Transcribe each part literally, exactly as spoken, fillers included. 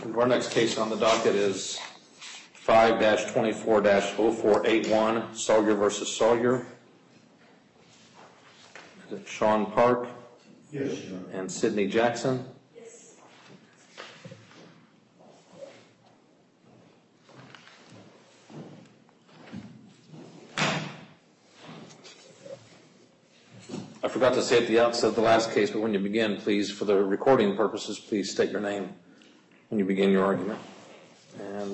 Our next case on the docket is five twenty-four oh four eighty-one, Sawyer versus Sawyer. Is it Sean Park? Yes, Your Honor. And Sydney Jackson? Yes. I forgot to say at the outset of the last case, but when you begin, please, for the recording purposes, please state your name when you begin your argument. And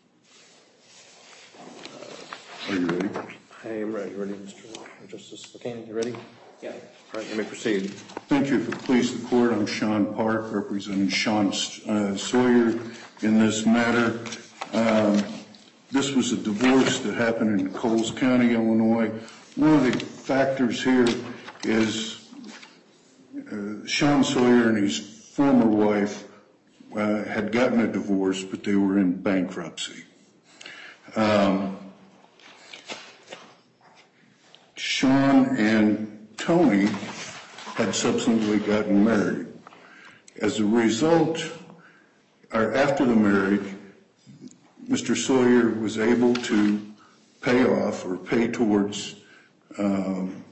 uh, Are you ready? I am ready. You ready, Mister Justice McCain? You ready? Yeah. All right, you may proceed. Thank you. If it please the court, I'm Sean Park, representing Sean uh, Sawyer in this matter. Um, this was a divorce that happened in Coles County, Illinois. One of the factors here is uh, Sean Sawyer and his former wife uh, had gotten a divorce, but they were in bankruptcy. Um, Sean and Tony had subsequently gotten married. As a result, or after the marriage, Mister Sawyer was able to pay off or pay towards um,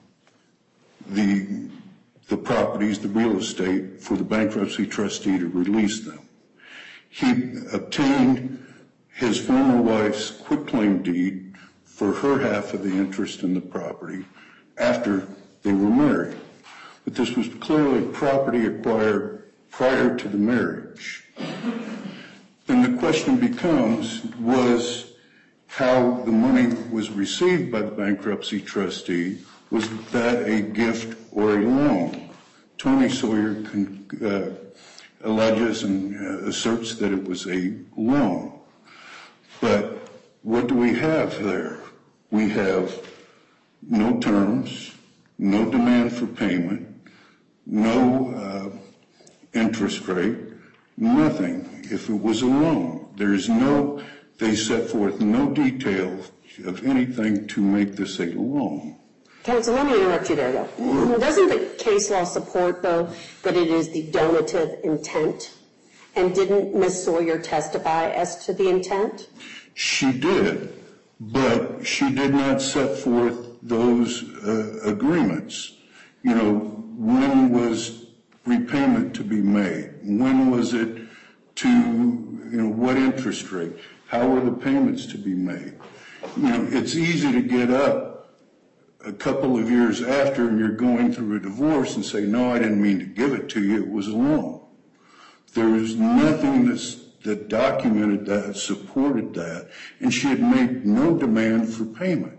the the properties, the real estate, for the bankruptcy trustee to release them. He obtained his former wife's quitclaim deed for her half of the interest in the property after they were married. But this was clearly property acquired prior to the marriage. Then the question becomes, was how the money was received by the bankruptcy trustee, was that a gift or a loan? Tony Sawyer con, uh, alleges and uh, asserts that it was a loan. But what do we have there? We have no terms, no demand for payment, no uh, interest rate, nothing if it was a loan. There's no, they set forth no detail of anything to make this a loan. Counsel, let me interrupt you there, though. Doesn't the case law support, though, that it is the donative intent? And didn't Miz Sawyer testify as to the intent? She did, but she did not set forth those uh, agreements. You know, when was repayment to be made? When was it to, you know, what interest rate? How were the payments to be made? You know, it's easy to get up a couple of years after and you're going through a divorce and say, no, I didn't mean to give it to you, it was a loan. There was nothing that's, that documented that, supported that, and she had made no demand for payment.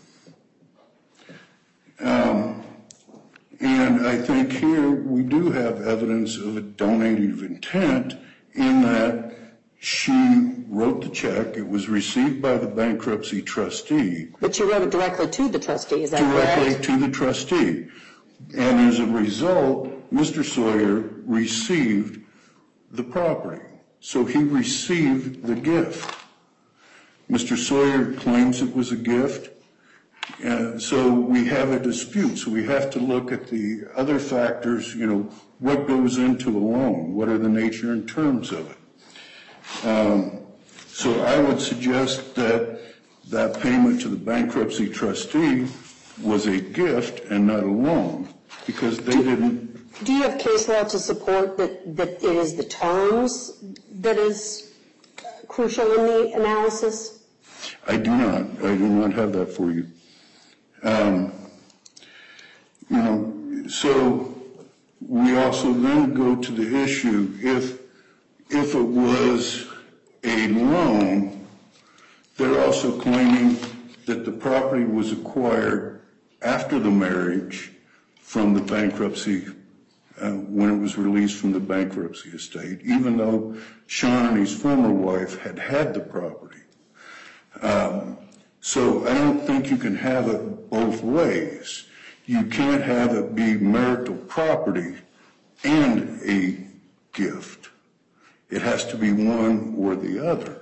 Um, and I think here we do have evidence of a donative intent in that she wrote the check. It was received by the bankruptcy trustee. But she wrote it directly to the trustee, is that correct? Directly to the trustee. And as a result, Mister Sawyer received the property. So he received the gift. Mister Sawyer claims it was a gift. And so we have a dispute. So we have to look at the other factors, you know, what goes into a loan? What are the nature and terms of it? Um, so I would suggest that that payment to the bankruptcy trustee was a gift and not a loan, because they didn't. Do you have case law to support that, that it is the terms that is crucial in the analysis? I do not. I do not have that for you. Um, you know, so we also then go to the issue, if if it was a loan, they're also claiming that the property was acquired after the marriage from the bankruptcy, uh, when it was released from the bankruptcy estate, even though Sean and his former wife had had the property. Um, so I don't think you can have it both ways. You can't have it be marital property and a gift. It has to be one or the other.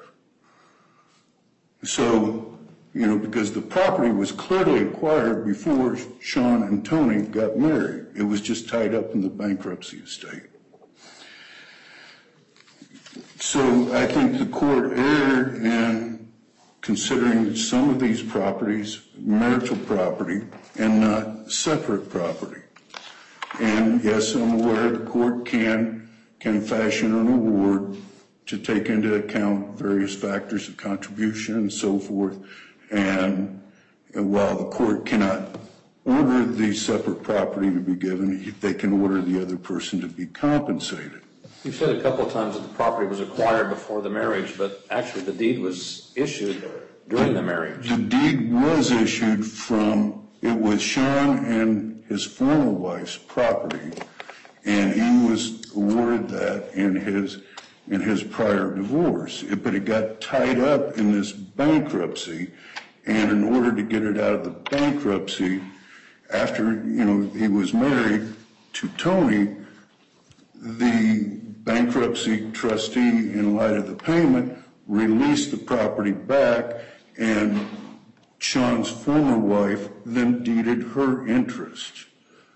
So, you know, because the property was clearly acquired before Sean and Tony got married. It was just tied up in the bankruptcy estate. So I think the court erred in considering some of these properties marital property and not separate property. And yes, I'm aware the court can, can fashion an award to take into account various factors of contribution and so forth. And, and while the court cannot order the separate property to be given, they can order the other person to be compensated. You said a couple of times that the property was acquired before the marriage, but actually the deed was issued during the marriage. The deed was issued from, it was Sean and his former wife's property, and he was awarded that in his in his prior divorce. It, but it got tied up in this bankruptcy, and in order to get it out of the bankruptcy, after, you know, he was married to Tony, the bankruptcy trustee, in light of the payment, released the property back, and Sean's former wife then deeded her interest.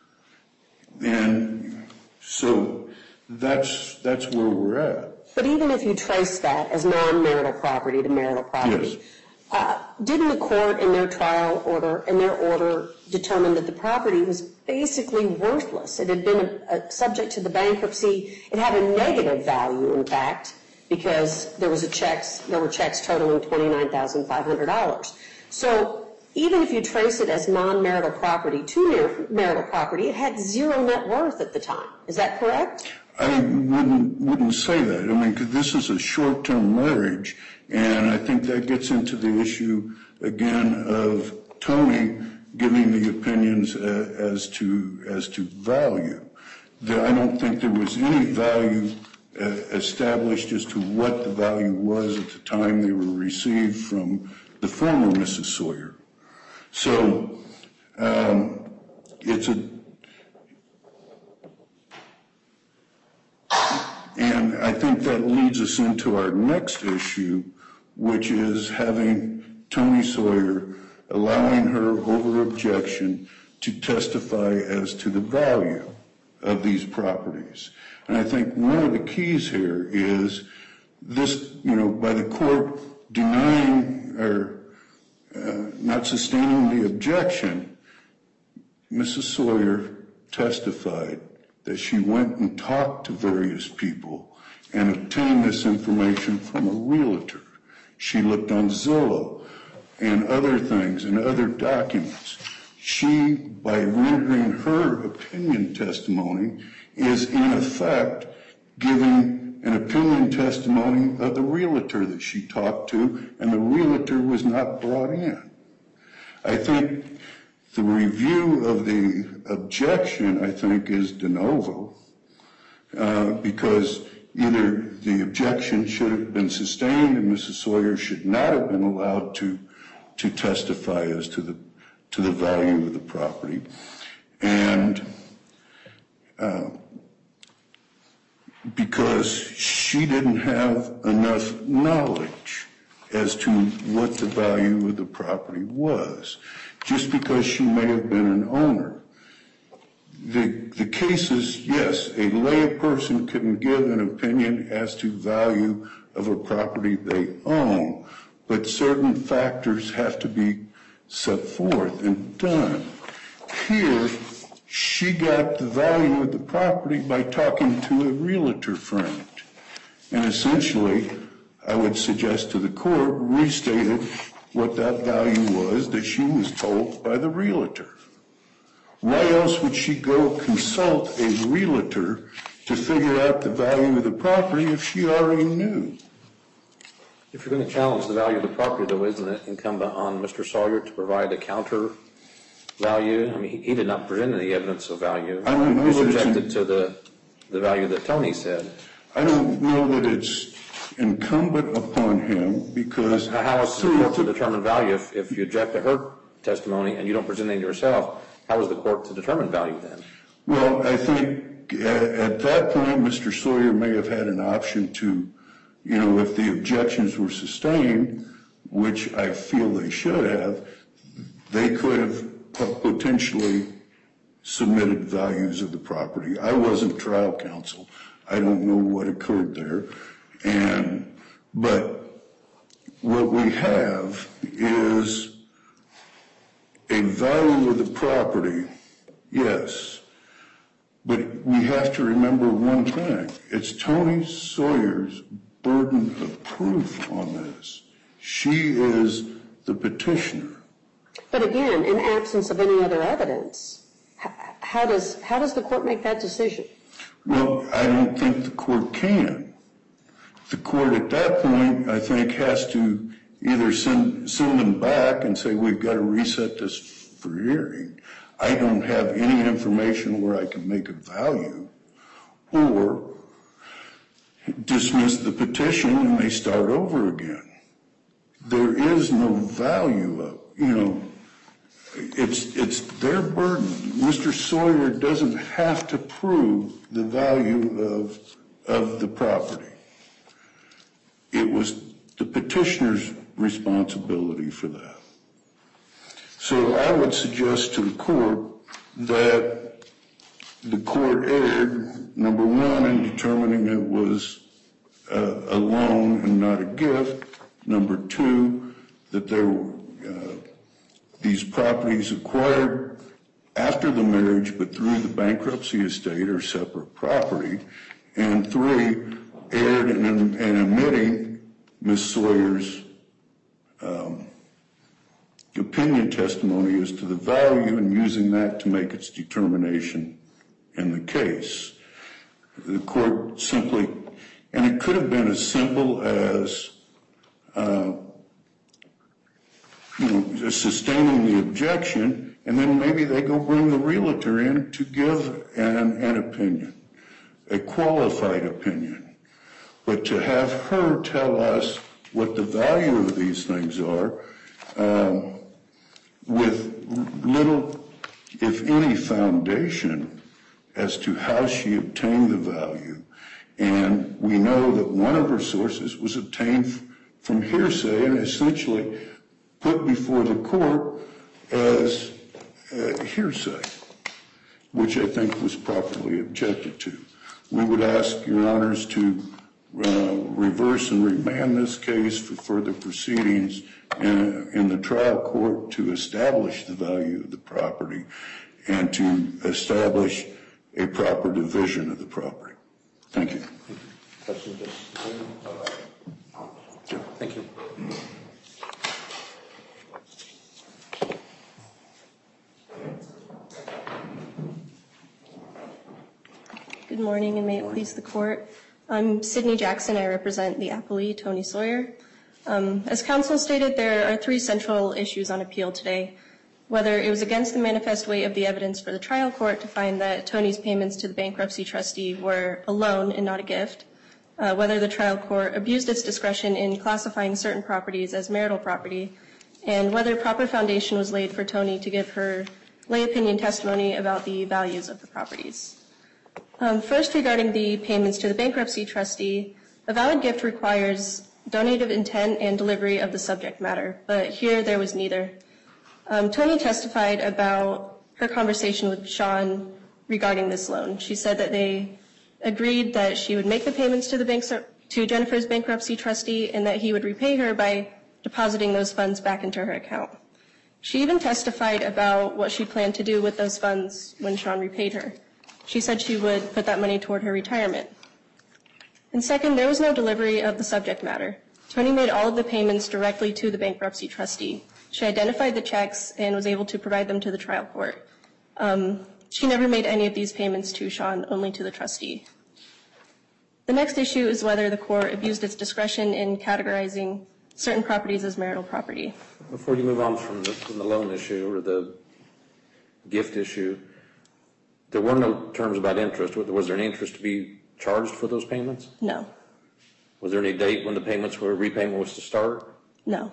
And so that's that's where we're at. But even if you trace that as non-marital property to marital property, Yes. uh, didn't the court in their trial order, in their order, determine that the property was basically worthless? It had been a, a subject to the bankruptcy. It had a negative value, in fact, because there was a checks, there were checks totaling twenty-nine thousand five hundred dollars. So even if you trace it as non-marital property to marital property, it had zero net worth at the time. Is that correct? I wouldn't wouldn't say that. I mean, 'cause this is a short-term marriage, and I think that gets into the issue again of Tony giving the opinions uh, as to as to value. There, I don't think there was any value uh, established as to what the value was at the time they were received from the former Missus Sawyer. So um, it's a And I think that leads us into our next issue, which is having Tony Sawyer, allowing her over objection to testify as to the value of these properties. And I think one of the keys here is this, you know, by the court denying or uh, not sustaining the objection, Missus Sawyer testified that she went and talked to various people and obtained this information from a realtor. She looked on Zillow and other things and other documents. She, by rendering her opinion testimony, is in effect giving an opinion testimony of the realtor that she talked to, and the realtor was not brought in. I think the review of the objection, I think, is de novo, uh, because either the objection should have been sustained and Missus Sawyer should not have been allowed to to testify as to the to the value of the property, and uh, because she didn't have enough knowledge as to what the value of the property was. Just because she may have been an owner. The, the case is, yes, a lay person can give an opinion as to value of a property they own, but certain factors have to be set forth and done. Here, she got the value of the property by talking to a realtor friend. And essentially, I would suggest to the court, restated what that value was that she was told by the realtor. Why else would she go consult a realtor to figure out the value of the property if she already knew? If you're going to challenge the value of the property, though, isn't it incumbent on Mister Sawyer to provide a counter value? I mean, he, he did not present any evidence of value. I don't know. He was subjected to the, the value that Tony said. I don't know that it's incumbent upon him, because How is the court to determine value if, if you object to her testimony and you don't present anything yourself? How is the court to determine value then? Well, I think at, at that point, Mister Sawyer may have had an option to, you know, if the objections were sustained, which I feel they should have, they could have potentially submitted values of the property. I wasn't trial counsel. I don't know what occurred there. And, but what we have is a value of the property, yes. But we have to remember one thing. It's Tony Sawyer's burden of proof on this. She is the petitioner. But again, in absence of any other evidence, how does, how does the court make that decision? Well, I don't think the court can. The court at that point, I think, has to either send, send them back and say, we've got to reset this for hearing. I don't have any information where I can make a value, or dismiss the petition and they start over again. There is no value of, you know, it's, it's their burden. Mister Sawyer doesn't have to prove the value of, of the property. It was the petitioner's responsibility for that. So I would suggest to the court that the court erred, number one, in determining it was a, a loan and not a gift. Number two, that there were uh, these properties acquired after the marriage but through the bankruptcy estate are separate property. And three, erred in, in omitting Miz Sawyer's um, opinion testimony as to the value and using that to make its determination in the case. The court simply, and it could have been as simple as, uh, you know, sustaining the objection, and then maybe they go bring the realtor in to give an, an opinion, a qualified opinion. But to have her tell us what the value of these things are, um, with little, if any, foundation as to how she obtained the value. And we know that one of her sources was obtained from hearsay and essentially put before the court as uh, hearsay, which I think was properly objected to. We would ask your honors to uh, reverse and remand this case for further proceedings in, in the trial court to establish the value of the property and to establish a proper division of the property. Thank you. Thank you. Thank you. Good morning, and may it please the court. I'm Sydney Jackson. I represent the appellee, Tony Sawyer. Um, as counsel stated, there are three central issues on appeal today. Whether it was against the manifest weight of the evidence for the trial court to find that Tony's payments to the bankruptcy trustee were a loan and not a gift, uh, whether the trial court abused its discretion in classifying certain properties as marital property, and whether proper foundation was laid for Tony to give her lay opinion testimony about the values of the properties. Um, first, regarding the payments to the bankruptcy trustee, a valid gift requires donative intent and delivery of the subject matter, but here there was neither. Um, Tony testified about her conversation with Sean regarding this loan. She said that they agreed that she would make the payments to the bank, to Jennifer's bankruptcy trustee and that he would repay her by depositing those funds back into her account. She even testified about what she planned to do with those funds when Sean repaid her. She said she would put that money toward her retirement. And second, there was no delivery of the subject matter. Tony made all of the payments directly to the bankruptcy trustee. She identified the checks and was able to provide them to the trial court. Um, she never made any of these payments to Sean, only to the trustee. The next issue is whether the court abused its discretion in categorizing certain properties as marital property. Before you move on from the, from the loan issue or the gift issue, there were no terms about interest. Was there any interest to be charged for those payments? No. Was there any date when the payments were, repayment was to start? No.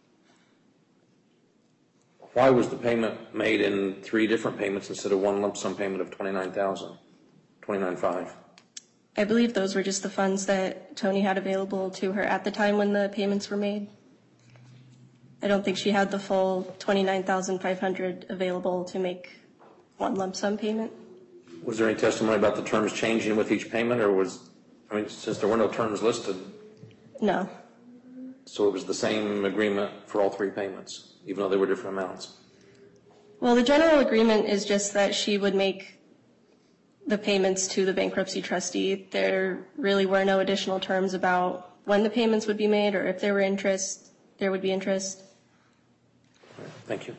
Why was the payment made in three different payments instead of one lump sum payment of twenty-nine thousand dollars, twenty-nine thousand five hundred dollars? I believe those were just the funds that Tony had available to her at the time when the payments were made. I don't think she had the full twenty-nine thousand five hundred dollars available to make one lump sum payment. Was there any testimony about the terms changing with each payment, or was I mean, since there were no terms listed, No. so it was the same agreement for all three payments, even though they were different amounts. Well, the general agreement is just that she would make the payments to the bankruptcy trustee. There really were no additional terms about when the payments would be made or if there were interest, there would be interest. Thank you.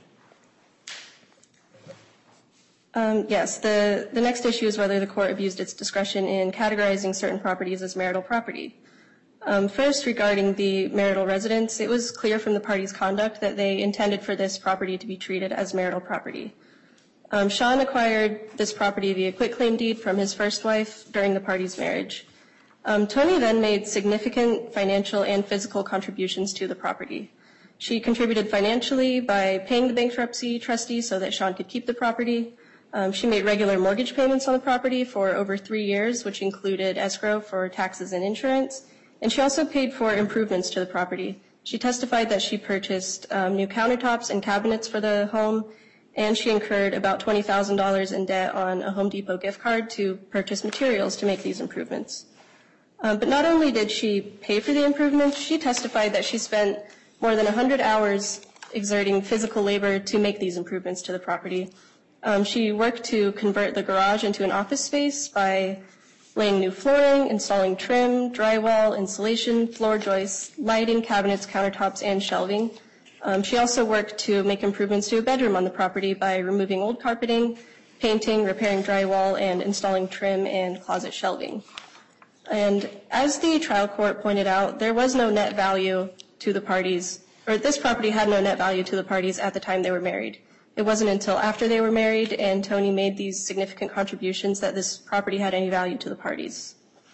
Um, yes, the, the next issue is whether the court abused its discretion in categorizing certain properties as marital property. Um, first, regarding the marital residence, it was clear from the parties' conduct that they intended for this property to be treated as marital property. Um, Sean acquired this property via quitclaim deed from his first wife during the parties' marriage. Um, Toni then made significant financial and physical contributions to the property. She contributed financially by paying the bankruptcy trustee so that Sean could keep the property. Um, she made regular mortgage payments on the property for over three years, which included escrow for taxes and insurance. And she also paid for improvements to the property. She testified that she purchased um, new countertops and cabinets for the home, and she incurred about twenty thousand dollars in debt on a Home Depot gift card to purchase materials to make these improvements. Um, but not only did she pay for the improvements, she testified that she spent more than one hundred hours exerting physical labor to make these improvements to the property. Um, she worked to convert the garage into an office space by laying new flooring, installing trim, drywall, insulation, floor joists, lighting, cabinets, countertops, and shelving. Um, she also worked to make improvements to a bedroom on the property by removing old carpeting, painting, repairing drywall, and installing trim and closet shelving. And as the trial court pointed out, there was no net value to the parties, or this property had no net value to the parties at the time they were married. It wasn't until after they were married and Toni made these significant contributions that this property had any value to the parties.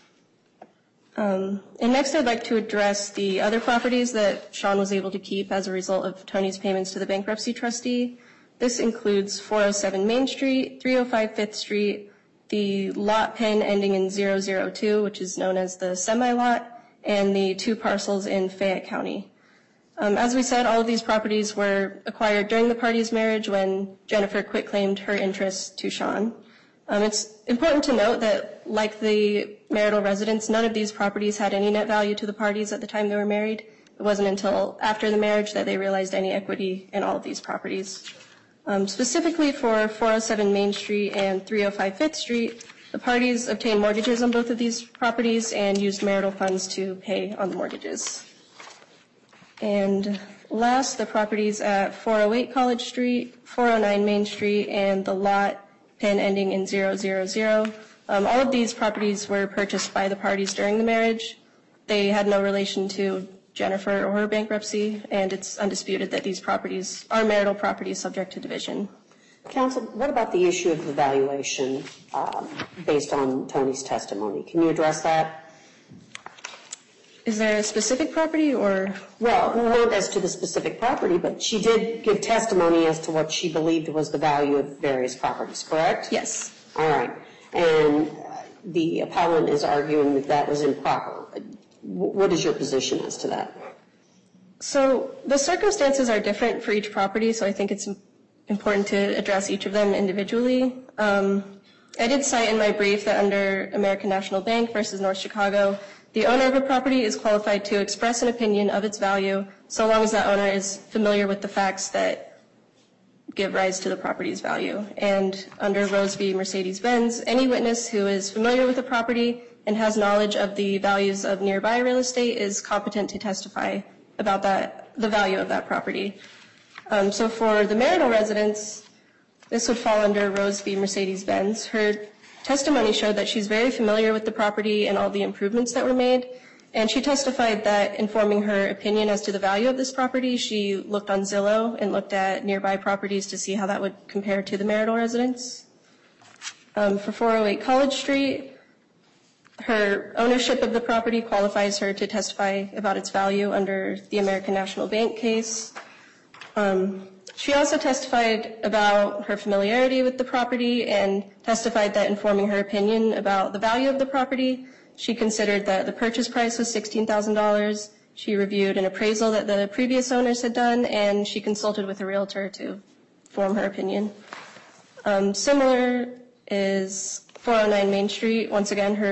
Um, and next I'd like to address the other properties that Sean was able to keep as a result of Toni's payments to the bankruptcy trustee. This includes four oh seven Main Street, three oh five Fifth Street, the lot pen ending in zero zero two, which is known as the semi-lot, and the two parcels in Fayette County. Um, as we said, all of these properties were acquired during the parties' marriage when Jennifer quitclaimed her interest to Sean. Um, it's important to note that, like the marital residence, none of these properties had any net value to the parties at the time they were married. It wasn't until after the marriage that they realized any equity in all of these properties. Um, specifically for four oh seven Main Street and three oh five Fifth Street, the parties obtained mortgages on both of these properties and used marital funds to pay on the mortgages. And last, the properties at four oh eight College Street, four oh nine Main Street, and the lot pen ending in zero zero zero. Um, all of these properties were purchased by the parties during the marriage. They had no relation to Jennifer or her bankruptcy, and it's undisputed that these properties are marital properties subject to division. Counsel, what about the issue of the valuation um, based on Toni's testimony? Can you address that? Is there a specific property or? Well, not as to the specific property, but she did give testimony as to what she believed was the value of various properties, correct? Yes. All right. And uh, the appellant is arguing that that was improper. What is your position as to that? So the circumstances are different for each property, so I think it's important to address each of them individually. Um, I did cite in my brief that under American National Bank versus North Chicago, the owner of a property is qualified to express an opinion of its value so long as that owner is familiar with the facts that give rise to the property's value. And under Rose v. Mercedes-Benz, any witness who is familiar with the property and has knowledge of the values of nearby real estate is competent to testify about that, the value of that property. Um, so for the marital residence, this would fall under Rose v. Mercedes-Benz. Her testimony showed that she's very familiar with the property and all the improvements that were made, and she testified that in forming her opinion as to the value of this property, she looked on Zillow and looked at nearby properties to see how that would compare to the marital residence. Um, for four oh eight College Street, her ownership of the property qualifies her to testify about its value under the American National Bank case. Um, She also testified about her familiarity with the property and testified that in forming her opinion about the value of the property, she considered that the purchase price was sixteen thousand dollars. She reviewed an appraisal that the previous owners had done, and she consulted with a realtor to form her opinion. Um, similar is four oh nine Main Street. Once again, her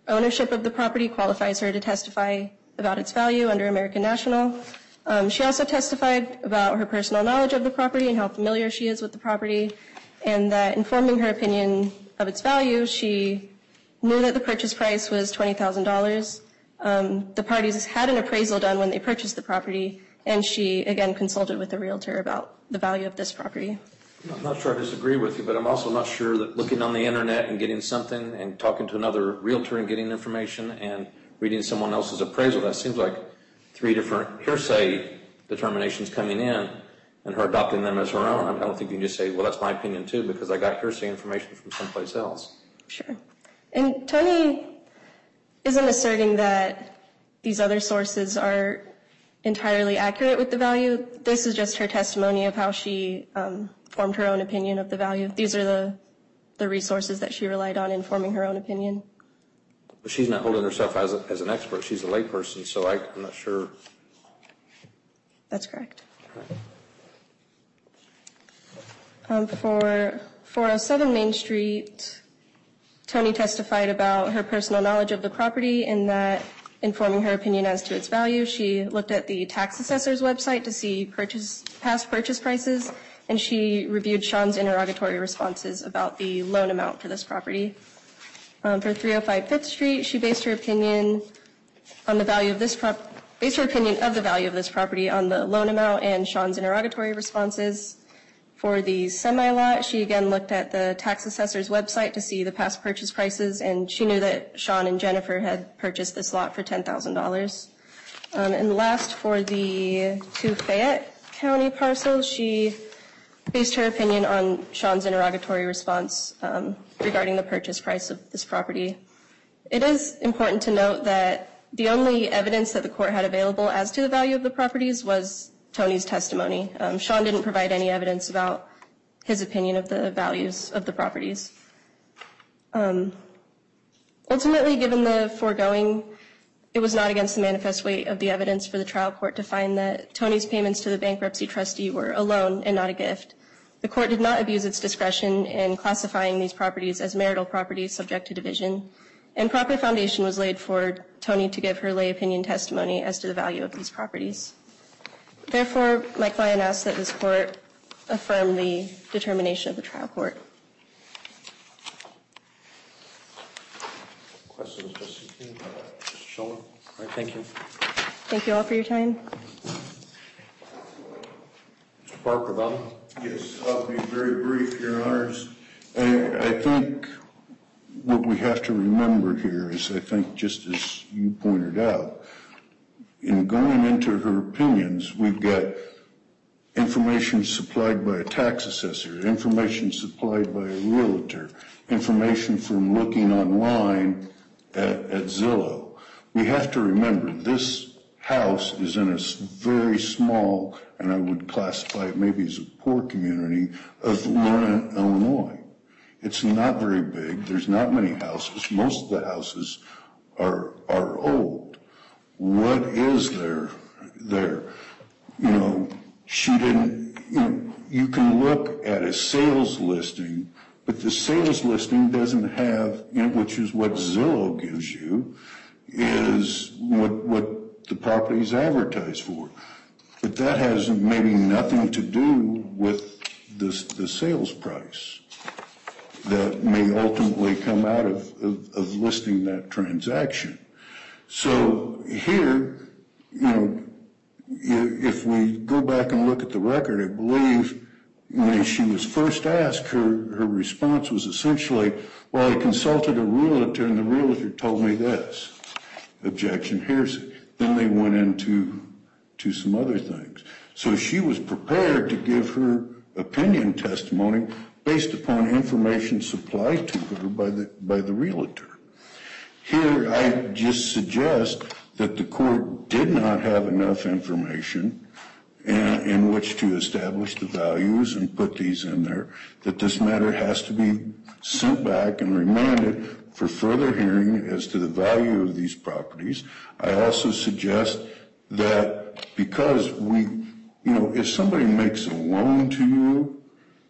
ownership of the property qualifies her to testify about its value under American National. Um, she also testified about her personal knowledge of the property and how familiar she is with the property, and that informing her opinion of its value, she knew that the purchase price was twenty thousand dollars. Um, the parties had an appraisal done when they purchased the property, and she, again, consulted with the realtor about the value of this property. I'm not sure I disagree with you, but I'm also not sure that looking on the internet and getting something and talking to another realtor and getting information and reading someone else's appraisal, that seems like three different hearsay determinations coming in and her adopting them as her own. I don't think you can just say, well, that's my opinion too, because I got hearsay information from someplace else. Sure. And Tony isn't asserting that these other sources are entirely accurate with the value. This is just her testimony of how she um, formed her own opinion of the value. These are the, the resources that she relied on in forming her own opinion. But she's not holding herself as, a, as an expert. She's a layperson, so I, I'm not sure. That's correct. Right. Um, for four oh seven Main Street, Tony testified about her personal knowledge of the property and that informing her opinion as to its value, she looked at the tax assessor's website to see purchase, past purchase prices, and she reviewed Sean's interrogatory responses about the loan amount for this property. Um, for three oh five Fifth Street, she based her opinion on the value of this prop, based her opinion of the value of this property on the loan amount and Sean's interrogatory responses. For the semi-lot, she again looked at the tax assessor's website to see the past purchase prices, and she knew that Sean and Jennifer had purchased this lot for ten thousand dollars. Um, and last, for the two Fayette County parcels, she based her opinion on Sean's interrogatory response um, regarding the purchase price of this property. It is important to note that the only evidence that the court had available as to the value of the properties was Tony's testimony. Um, Sean didn't provide any evidence about his opinion of the values of the properties. Um, ultimately, given the foregoing, it was not against the manifest weight of the evidence for the trial court to find that Tony's payments to the bankruptcy trustee were a loan and not a gift. The court did not abuse its discretion in classifying these properties as marital properties subject to division, and proper foundation was laid for Tony to give her lay opinion testimony as to the value of these properties. Therefore, my client asks that this court affirm the determination of the trial court. Questions, Justice King? Mister Scholler? All right, thank you. Thank you all for your time. Mister Parker, Bob? Yes, I'll be very brief, Your Honors. I, I think what we have to remember here is, I think, just as you pointed out, in going into her opinions, we've got information supplied by a tax assessor, information supplied by a realtor, information from looking online at, at Zillow. We have to remember this house is in a very small, and I would classify it maybe as a poor community of Lorna, Illinois. It's not very big. There's not many houses. Most of the houses are, are old. What is there there? You know, she didn't, you know, you can look at a sales listing, but the sales listing doesn't have, you know, which is what Zillow gives you, is what, what the property is advertised for. But that has maybe nothing to do with this, the sales price that may ultimately come out of, of, of listing that transaction. So here, you know, if we go back and look at the record, I believe when she was first asked, her, her response was essentially, well, I consulted a realtor and the realtor told me this. Objection, hearsay. Then they went into to some other things. So she was prepared to give her opinion testimony based upon information supplied to her by the, by the realtor. Here, I just suggest that the court did not have enough information in, in which to establish the values and put these in there, that this matter has to be sent back and remanded for further hearing as to the value of these properties. I also suggest that because we, you know, if somebody makes a loan to you,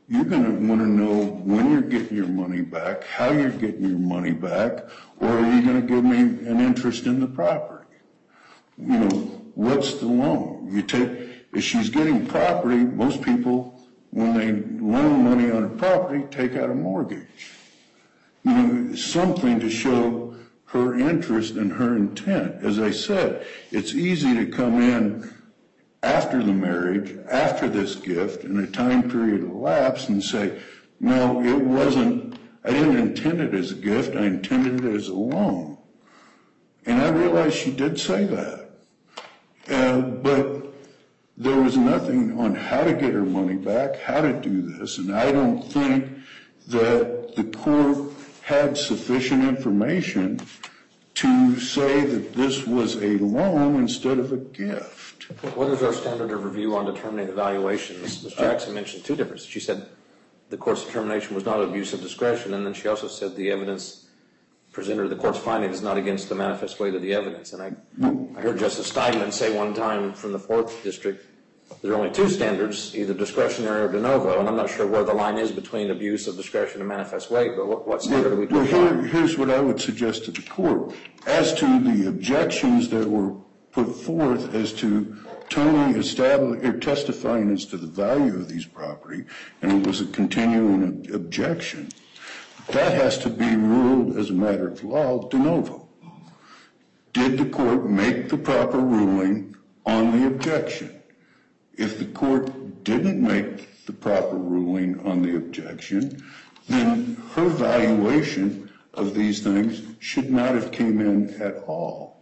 you're going to want to know when you're getting your money back, how you're getting your money back, or are you going to give me an interest in the property? You know, what's the loan? You take, if she's getting property, most people, when they loan money on a property, take out a mortgage. You know, something to show her interest and her intent. As I said, it's easy to come in after the marriage, after this gift, and a time period elapsed and say, no, it wasn't, I didn't intend it as a gift, I intended it as a loan. And I realized she did say that. Uh, but there was nothing on how to get her money back, how to do this, and I don't think that the court had sufficient information to say that this was a loan instead of a gift. What is our standard of review on determining the valuation? Miz Jackson mentioned two differences. She said the court's determination was not abuse of discretion, and then she also said the evidence presented, the court's finding, is not against the manifest weight of the evidence. And I, I heard Justice Steinman say one time from the fourth District, there are only two standards, either discretionary or de novo, and I'm not sure where the line is between abuse of discretion and manifest weight, but what, what standard are we well, talking here, Here's what I would suggest to the court. As to the objections that were put forth as to Tony establish, or testifying as to the value of these property, and it was a continuing objection, that has to be ruled as a matter of law de novo. Did the court make the proper ruling on the objection? If the court didn't make the proper ruling on the objection, then her valuation of these things should not have came in at all.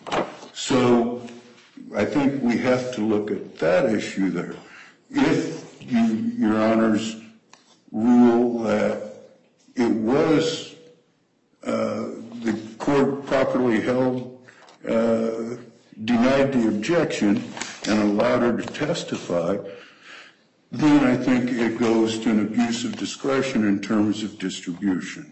So I think we have to look at that issue there. If you, Your Honors, rule that it was uh, the court properly held, uh, denied the objection and allowed her to testify, then I think it goes to an abuse of discretion in terms of distribution.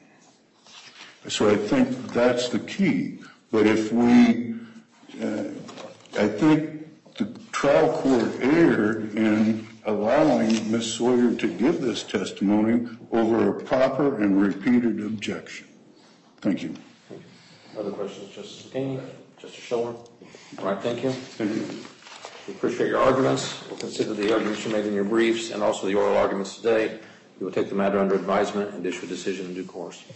So I think that's the key. But if we, uh, I think the trial court erred in allowing Miz Sawyer to give this testimony over a proper and repeated objection. Thank you. Thank you. Other questions, Justice McKinney? Justice Schiller? All right, thank you. Thank you. We appreciate your arguments. We'll consider the arguments you made in your briefs and also the oral arguments today. We will take the matter under advisement and issue a decision in due course.